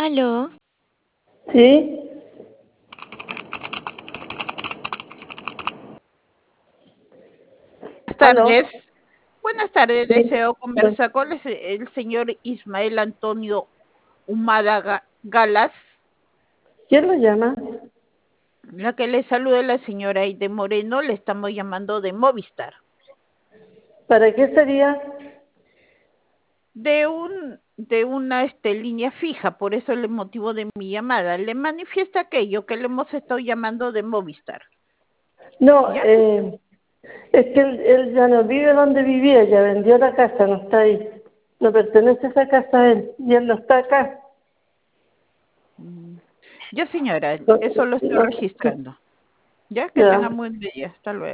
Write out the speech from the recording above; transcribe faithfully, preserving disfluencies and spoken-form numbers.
Aló, Sí, Buenas aló. tardes. Buenas tardes. Sí. Deseo Bueno, conversar con el, se- el señor Ismael Antonio Humada Ga- Galas. ¿quién lo llama? La que le saluda la señora Aide Moreno. Le estamos llamando de Movistar. ¿Para qué sería? De un de una este, línea fija, por eso es el motivo de mi llamada. Le manifiesta aquello que le hemos estado llamando de Movistar. No, ¿Ya? eh, es que él, él ya no vive donde vivía, ya vendió la casa, no está ahí. No pertenece a esa casa a él, y él no está acá. Mm. Ya, señora, No, eso lo estoy no, registrando. Ya, que tenga ya. muy buen día. Hasta luego.